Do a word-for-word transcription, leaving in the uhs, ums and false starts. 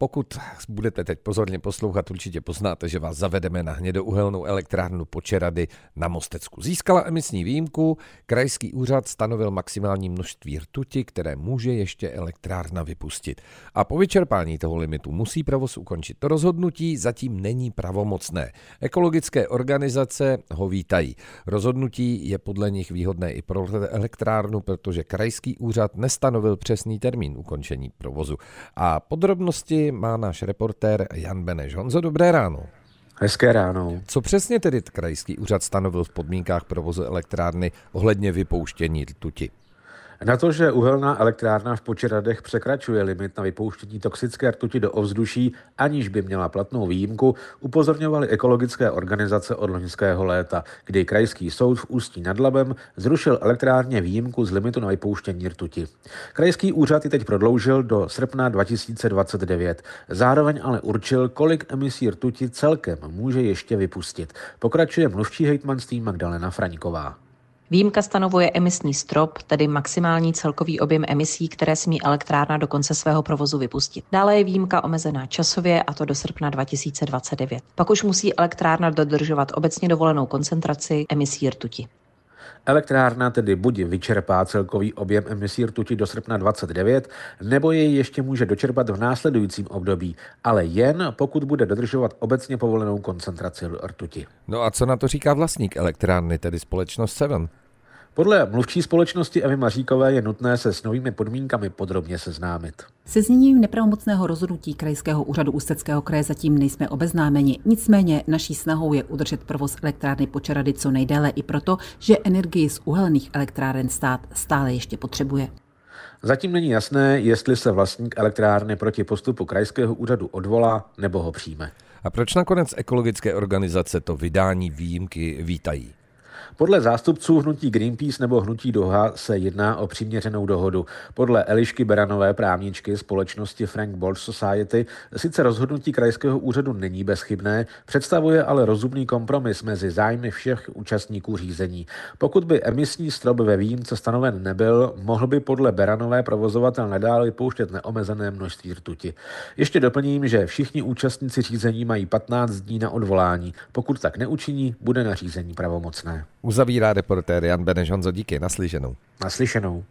pokud budete teď pozorně poslouchat, určitě poznáte, že vás zavedeme na hnědouhelnou elektrárnu Počerady na Mostecku. Získala emisní výjimku, krajský úřad stanovil maximální množství rtuti, které může ještě elektrárna vypustit. A po vyčerpání toho limitu musí provoz ukončit. To rozhodnutí zatím není pravomocné. Ekologické organizace ho vítají. Rozhodnutí je podle nich výhodné i pro elektrárnu, protože krajský úřad nestanovil přesný termín ukončení provozu. A podrobnosti má náš reportér Jan Beneš. Honzo, dobré ráno. Hezké ráno. Co přesně tedy krajský úřad stanovil v podmínkách provozu elektrárny ohledně vypouštění rtuti? Na to, že uhelná elektrárna v Počeradech překračuje limit na vypouštění toxické rtuti do ovzduší, aniž by měla platnou výjimku, upozorňovaly ekologické organizace od loňského léta, kdy krajský soud v Ústí nad Labem zrušil elektrárně výjimku z limitu na vypouštění rtuti. Krajský úřad ji teď prodloužil do srpna dva tisíce dvacet devět. Zároveň ale určil, kolik emisí rtuti celkem může ještě vypustit. Pokračuje mluvčí hejtmanství Magdalena Fraňková. Výjimka stanovuje emisní strop, tedy maximální celkový objem emisí, které smí elektrárna do konce svého provozu vypustit. Dále je výjimka omezená časově, a to do srpna dva tisíce dvacet devět. Pak už musí elektrárna dodržovat obecně dovolenou koncentraci emisí rtuti. Elektrárna tedy buď vyčerpá celkový objem emisí rtuti do srpna dvacet devět, nebo jej ještě může dočerpat v následujícím období, ale jen pokud bude dodržovat obecně povolenou koncentraci rtuti. No a co na to říká vlastník elektrárny, tedy společnost Seven? Podle mluvčí společnosti Evy Maříkové je nutné se s novými podmínkami podrobně seznámit. Se zněním nepravomocného rozhodnutí Krajského úřadu Ústeckého kraje zatím nejsme obeznámeni. Nicméně naší snahou je udržet provoz elektrárny Počerady co nejdéle i proto, že energii z uhelných elektráren stát stále ještě potřebuje. Zatím není jasné, jestli se vlastník elektrárny proti postupu Krajského úřadu odvolá nebo ho přijme. A proč nakonec ekologické organizace to vydání výjimky vítají? Podle zástupců hnutí Greenpeace nebo hnutí Doha se jedná o přiměřenou dohodu. Podle Elišky Beranové, právničky společnosti Frank Bold Society, sice rozhodnutí krajského úřadu není bezchybné, představuje ale rozumný kompromis mezi zájmy všech účastníků řízení. Pokud by emisní strop ve výjimce stanoven nebyl, mohl by podle Beranové provozovatel nadále vypouštět neomezené množství rtuti. Ještě doplním, že všichni účastníci řízení mají patnáct dní na odvolání. Pokud tak neučiní, bude nařízení pravomocné. Uzavírá reportér Jan Beneš. Honzo, díky, naslyšenou. Naslyšenou.